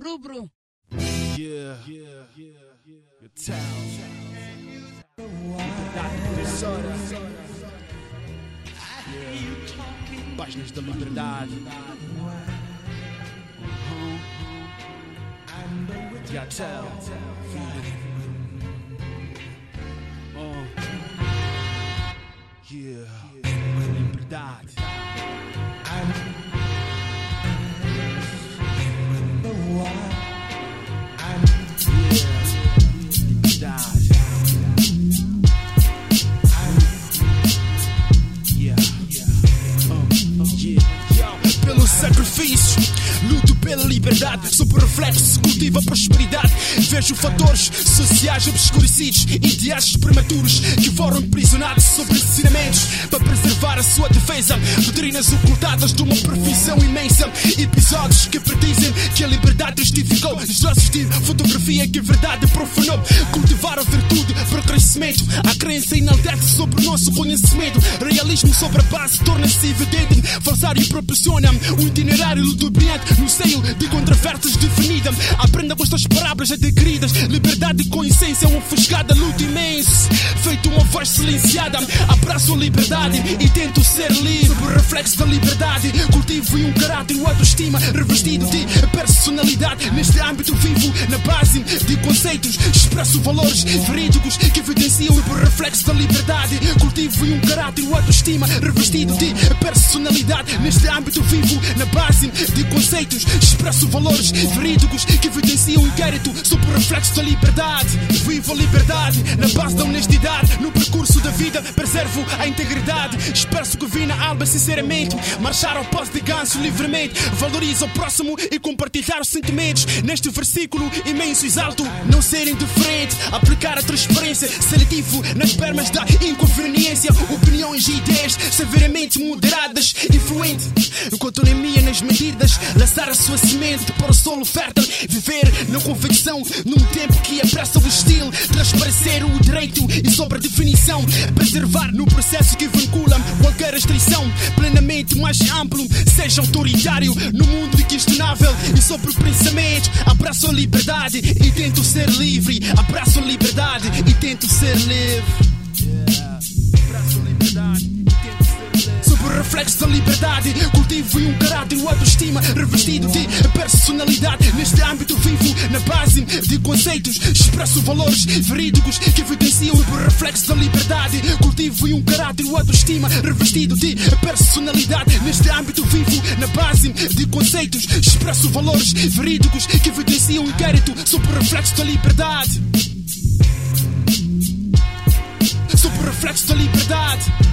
Rubro. Yeah. Your town. Liberdade professora. Yeah. Páginas da liberdade. Yeah, tell. Yeah. Liberdade. Pelo sacrifício, luto pela liberdade. Sob o reflexo se cultiva a prosperidade. Vejo fatores sociais obscurecidos, ideais prematuros que foram aprisionados sob ensinamentos para preservar a sua defesa. Doutrinas ocultadas de uma profissão imensa. Episódios que predizem que a liberdade justificou. Destroços de fotografia que a verdade profanou. Cultivar a virtude para o crescimento. A crença enaltece sobre o nosso conhecimento. Realismo sobre a base torna-se evidente. Falsário proporciona um itinerário ludobriante no seio de controvérsias definida. Aprenda com estas parábolas adquiridas. Liberdade com essência, uma ofuscada luta imensa. Feito uma voz silenciada. Abraço a liberdade e tento ser livre. Sob o reflexo da liberdade, cultivo um caráter, uma autoestima revestido de personalidade. Neste âmbito vivo na base de conceitos. Expresso valores verídicos que evidenciam o reflexo da liberdade. Cultivo um caráter, uma autoestima revestido de personalidade. Neste âmbito vivo na base de conceitos. Expresso valores verídicos que evidenciam o inquérito sob o reflexo da liberdade. Vivo a liberdade na base da honestidade. No percurso da vida preservo a integridade. Expresso que vi na alma sinceramente. Marchar ao passo de ganso livremente. Valorizo o próximo e compartilhar os sentimentos. Neste versículo imenso exalto não ser indiferente. Aplicar a transparência seletivo nas pernas da inconveniência. Opiniões e ideias severamente moderadas. Influente enquanto anemia nas medidas. Lançar a sua semente para o solo fértil. Viver na convicção num tempo que apressa o estilo. Transparecer o direito e sobre a definição. Preservar no processo que vincula qualquer restrição. Plenamente mais amplo, seja autoritário no mundo inquestionável e sobre o pensamento. Abraço a liberdade e tento ser livre. Abraço a liberdade e tento ser livre. Abraço a liberdade e tento ser livre. Sob o reflexo da liberdade, cultivo um caráter, uma autoestima revestido de personalidade. Neste âmbito vivo na base de conceitos. Expresso valores verídicos que evidenciam o reflexo da liberdade. Cultivo um caráter, uma autoestima revestido de personalidade. Neste âmbito vivo na base de conceitos. Expresso valores verídicos que evidenciam o inquérito sob o reflexo da liberdade. Sob o reflexo da liberdade.